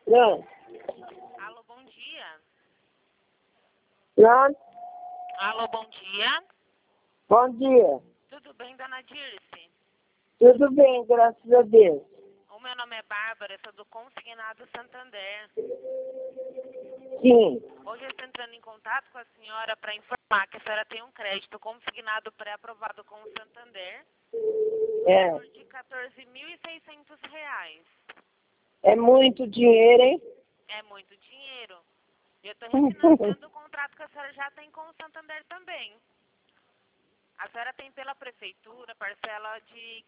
Pronto. Alô, bom dia. Pronto. Alô, bom dia. Bom dia. Tudo bem, dona Dirce? Tudo bem, graças a Deus. O meu nome é Bárbara, eu sou do Consignado Santander. Sim. Hoje eu estou entrando em contato com a senhora para informar que a senhora tem um crédito consignado pré-aprovado com o Santander. É. Valor de R$14.600. É muito dinheiro, hein? É muito dinheiro. Eu estou refinanciando o contrato que a senhora já tem com o Santander também. A senhora tem pela prefeitura parcela de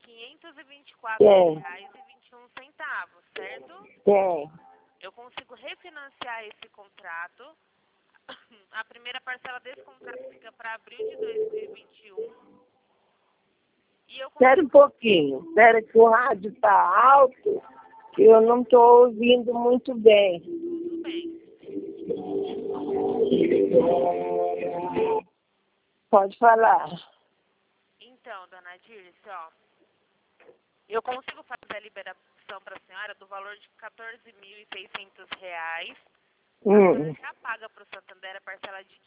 R$524,21, certo? Tem. Eu consigo refinanciar esse contrato. A primeira parcela desse contrato fica para abril de 2021. E eu Espera um pouquinho. Espera que o rádio está alto, que eu não estou ouvindo muito bem. Tudo bem. Pode falar. Então, dona Dirce, ó, eu consigo fazer a liberação para a senhora do valor de R$14.600. A senhora já paga para o Santander a parcela de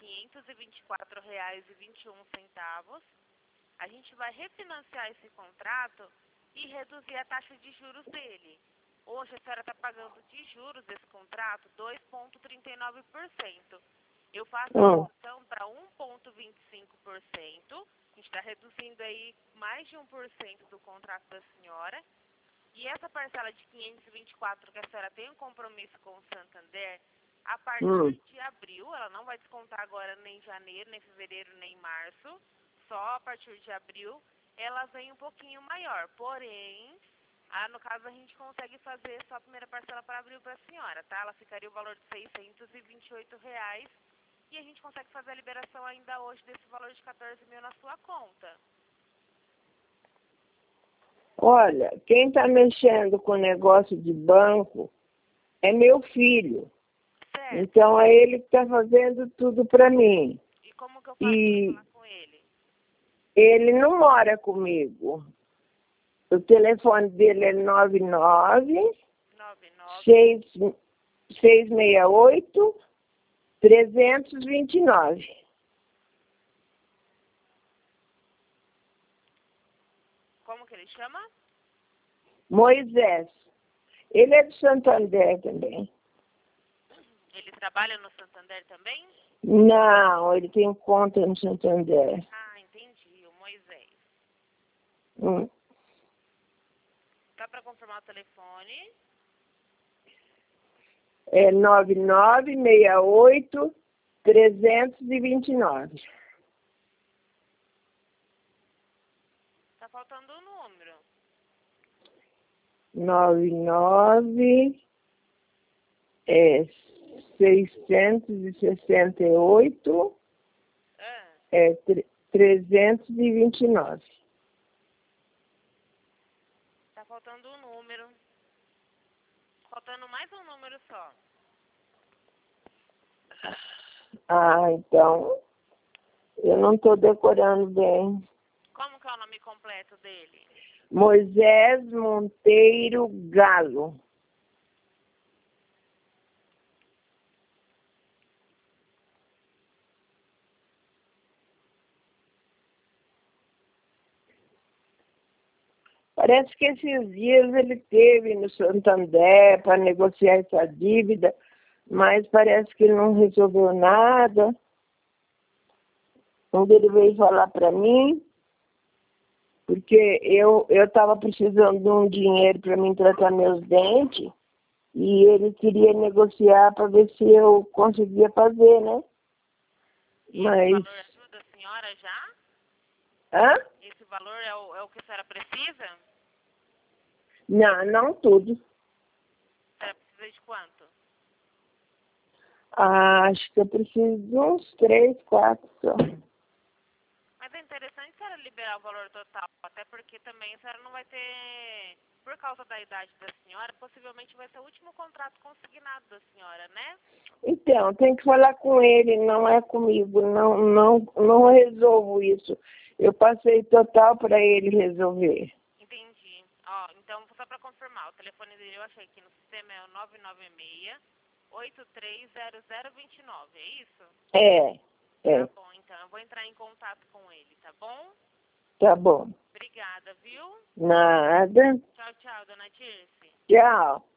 R$524,21. A gente vai refinanciar esse contrato e reduzir a taxa de juros dele. Hoje a senhora está pagando de juros desse contrato 2,39%. Eu faço a redução para 1,25%. A gente está reduzindo aí mais de 1% do contrato da senhora. E essa parcela de 524 que a senhora tem um compromisso com o Santander, a partir de abril, ela não vai descontar agora nem em janeiro, nem em fevereiro, nem em março. Só a partir de abril, ela vem um pouquinho maior. Porém, no caso, a gente consegue fazer só a primeira parcela para abril para a senhora, tá? Ela ficaria o valor de R$628 e a gente consegue fazer a liberação ainda hoje desse valor de 14 mil na sua conta. Olha, quem está mexendo com negócio de banco é meu filho. Certo. Então é ele que está fazendo tudo para mim. E como que eu faço para falar com ele? Ele não mora comigo. O telefone dele é 99-668-329. Como que ele chama? Moisés. Ele é de Santander também. Ele trabalha no Santander também? Não, ele tem conta no Santander. Ah, entendi. O Moisés. Só para confirmar o telefone. É 99-68-329. Tá faltando o número. 668 329. Tá faltando um número. Faltando mais um número só. Ah, então eu não estou decorando bem. Como que é o nome completo dele? Moisés Monteiro Galo. Parece que esses dias ele teve no Santander para negociar essa dívida, mas parece que ele não resolveu nada. Quando ele veio falar para mim, porque eu estava precisando de um dinheiro para mim tratar meus dentes, e ele queria negociar para ver se eu conseguia fazer, né? E mas... esse valor ajuda a senhora já? Hã? Esse valor é o que a senhora precisa? Não, não tudo. A senhora precisa de quanto? Acho que eu preciso de uns 3, 4 só. Mas é interessante a senhora liberar o valor total, até porque também a senhora não vai ter, por causa da idade da senhora, possivelmente vai ser o último contrato consignado da senhora, né? Então, tem que falar com ele, não é comigo, não resolvo isso. Eu passei total para ele resolver. Entendi. Ó, então, só para confirmar normal. O telefone dele eu achei aqui no sistema, é o 996-830029, é isso? É. Tá bom, então eu vou entrar em contato com ele, tá bom? Tá bom. Obrigada, viu? Nada. Tchau, tchau, dona Tirce. Tchau.